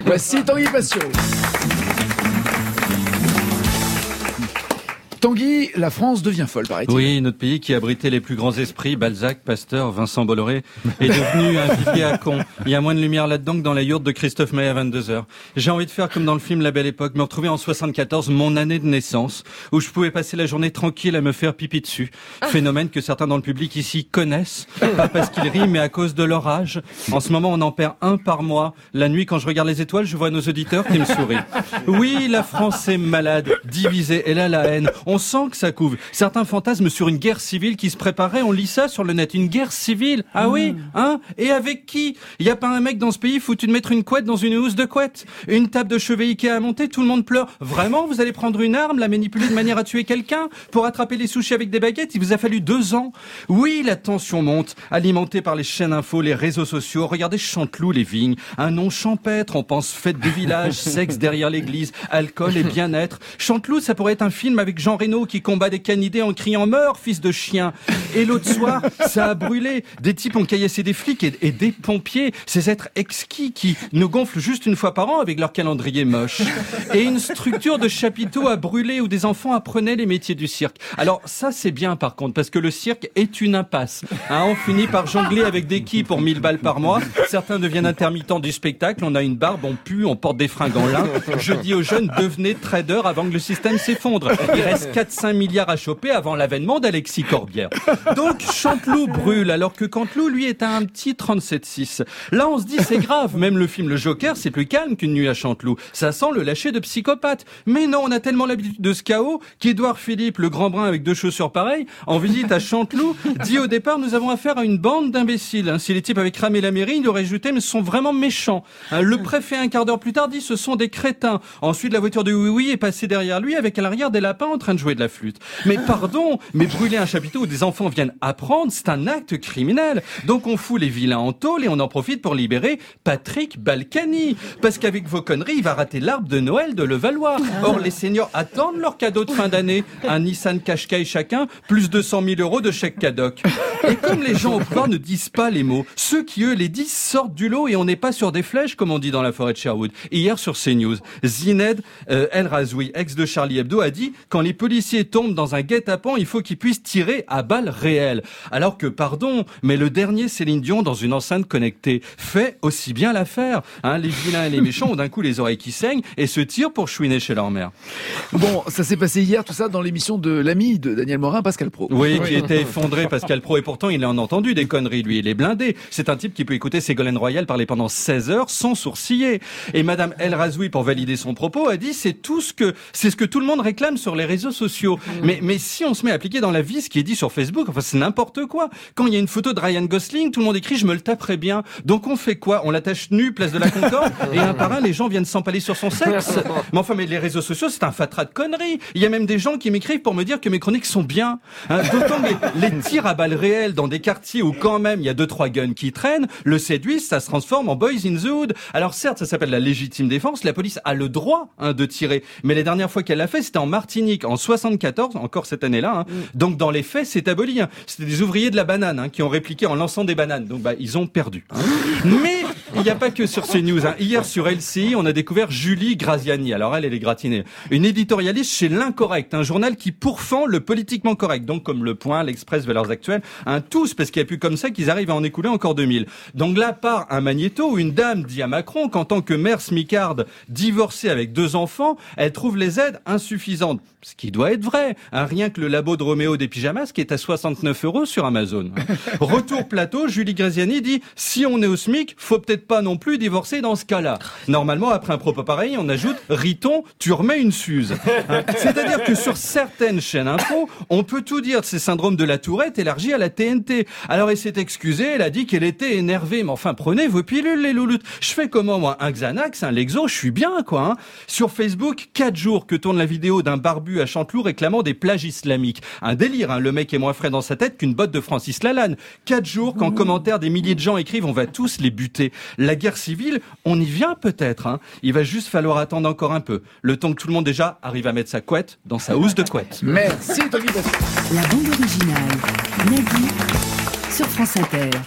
Voici Tanguy Passion. Tanguy, la France devient folle, paraît-il. Oui, notre pays qui abritait les plus grands esprits, Balzac, Pasteur, Vincent Bolloré, est devenu un vivier à cons. Il y a moins de lumière là-dedans que dans la yourte de Christophe Maé à 22h. J'ai envie de faire comme dans le film La Belle Époque, me retrouver en 74, mon année de naissance, où je pouvais passer la journée tranquille à me faire pipi dessus. Phénomène que certains dans le public ici connaissent, pas parce qu'ils rient, mais à cause de leur âge. En ce moment, on en perd un par mois. La nuit, quand je regarde les étoiles, je vois nos auditeurs qui me sourient. Oui, la France est malade, divisée, elle a la haine. On sent que ça couve. Certains fantasment sur une guerre civile qui se préparait. On lit ça sur le net. Une guerre civile. Ah oui, hein? Et avec qui? Il y a pas un mec dans ce pays foutu de mettre une couette dans une housse de couette. Une table de chevet Ikea à monter, tout le monde pleure. Vraiment, vous allez prendre une arme, la manipuler de manière à tuer quelqu'un? Pour attraper les sushis avec des baguettes, il vous a fallu 2 ans. Oui, la tension monte, alimentée par les chaînes info, les réseaux sociaux. Regardez Chanteloup, les vignes. Un nom champêtre, on pense fête de village, sexe derrière l'église, alcool et bien-être. Chanteloup, ça pourrait être un film avec Jean Reno qui combat des canidés en criant « Meurs, fils de chien !» Et l'autre soir, ça a brûlé. Des types ont caillassé des flics et des pompiers. Ces êtres exquis qui nous gonflent juste une fois par an avec leur calendrier moche. Et une structure de chapiteaux a brûlé où des enfants apprenaient les métiers du cirque. Alors ça, c'est bien par contre, parce que le cirque est une impasse. Hein, on finit par jongler avec des quilles pour 1000 balles par mois. Certains deviennent intermittents du spectacle. On a une barbe, on pue, on porte des fringues en lin. Je dis aux jeunes, devenez traders avant que le système s'effondre. Il reste 4-5 milliards à choper avant l'avènement d'Alexis Corbière. Donc Chanteloup brûle, alors que Canteloup, lui, est à un petit 37,6. Là, on se dit, c'est grave. Même le film Le Joker, c'est plus calme qu'une nuit à Chanteloup. Ça sent le lâcher de psychopathe. Mais non, on a tellement l'habitude de ce chaos qu'Édouard Philippe, le grand brun avec 2 chaussures pareilles, en visite à Chanteloup, dit au départ, nous avons affaire à une bande d'imbéciles. Si les types avaient cramé la mairie, il aurait ajouté, mais ce sont vraiment méchants. Le préfet, un quart d'heure plus tard, dit, ce sont des crétins. Ensuite, la voiture de Oui-Oui est passée derrière lui avec à l'arrière des lapins en train de jouer de la flûte. Mais pardon, mais brûler un chapiteau où des enfants viennent apprendre, c'est un acte criminel. Donc on fout les vilains en tôle et on en profite pour libérer Patrick Balkany. Parce qu'avec vos conneries, il va rater l'arbre de Noël de Levallois. Or, les seniors attendent leur cadeau de fin d'année. Un Nissan Qashqai chacun, plus 200 000 € de chèque cadoc. Et comme les gens au pouvoir ne disent pas les mots, ceux qui eux les disent sortent du lot et on n'est pas sur des flèches comme on dit dans la forêt de Sherwood. Hier sur CNews, Zined El Razoui, ex de Charlie Hebdo, a dit « Quand les policiers tombent dans un guet-apens, il faut qu'ils puissent tirer à balles réelles. » Alors que, pardon, mais le dernier Céline Dion dans une enceinte connectée fait aussi bien l'affaire. Hein, les vilains et les méchants ont d'un coup les oreilles qui saignent et se tirent pour chouiner chez leur mère. Bon, ça s'est passé hier, tout ça, dans l'émission de l'ami de Daniel Morin, Pascal Praud. Oui, qui était effondré, Pascal Praud, et pourtant il en a entendu des conneries, lui, il est blindé. C'est un type qui peut écouter Ségolène Royal parler pendant 16 heures sans sourciller. Et Madame El Razoui, pour valider son propos, a dit c'est ce que tout le monde réclame sur les réseaux sociaux. Mais si on se met à appliquer dans la vie ce qui est dit sur Facebook, enfin c'est n'importe quoi. Quand il y a une photo de Ryan Gosling, tout le monde écrit je me le taperais bien. Donc on fait quoi? On l'attache nu, place de la Concorde, et un par un les gens viennent s'empaler sur son sexe. Mais les réseaux sociaux c'est un fatras de conneries. Il y a même des gens qui m'écrivent pour me dire que mes chroniques sont bien. Hein, d'autant que les tirs à balles réelles dans des quartiers où quand même il y a 2-3 guns qui traînent, le séduisent, ça se transforme en Boys in the Hood. Alors certes ça s'appelle la légitime défense, la police a le droit de tirer, mais les dernières fois qu'elle l'a fait c'était en Martinique en 74, encore cette année-là. Donc dans les faits c'est aboli. C'était des ouvriers de la banane qui ont répliqué en lançant des bananes. Donc ils ont perdu. Mais il n'y a pas que sur CNews. Hier sur LCI on a découvert Julie Graziani. Alors elle est gratinée. Une éditorialiste chez L'Incorrect, un journal qui pourfend le politiquement correct. Donc comme Le Point, L'Express, Valeurs Actuelles, tous, parce qu'il n'y a plus comme ça qu'ils arrivent à en écouler encore 2000. Donc là part un magnéto où une dame dit à Macron qu'en tant que mère smicarde divorcée avec 2 enfants, elle trouve les aides insuffisantes. Ce qui doit être vrai. Rien que le labo de Roméo des pyjamas qui est à 69 € sur Amazon. Retour plateau, Julie Graziani dit « Si on est au SMIC, faut peut-être pas non plus divorcer dans ce cas-là. » Normalement, après un propos pareil, on ajoute « Riton, tu remets une Suze. » C'est-à-dire que sur certaines chaînes info, on peut tout dire de ces syndromes de la Tourette élargis à la TNT. Alors elle s'est excusée, elle a dit qu'elle était énervée. Mais enfin, prenez vos pilules, les louloutes. Je fais comment, moi? Un Xanax, un Lexo, je suis bien, quoi. Sur Facebook, 4 jours que tourne la vidéo d'un barbu à Chanteloup réclamant des plages islamiques. Un délire, le mec est moins frais dans sa tête qu'une botte de Francis Lalanne. 4 jours qu'en commentaire des milliers de gens écrivent on va tous les buter. La guerre civile, on y vient peut-être. Il va juste falloir attendre encore un peu. Le temps que tout le monde déjà arrive à mettre sa couette dans sa housse de couette. Merci Tanguy Passion. La bande originale, Nagui, sur France Inter.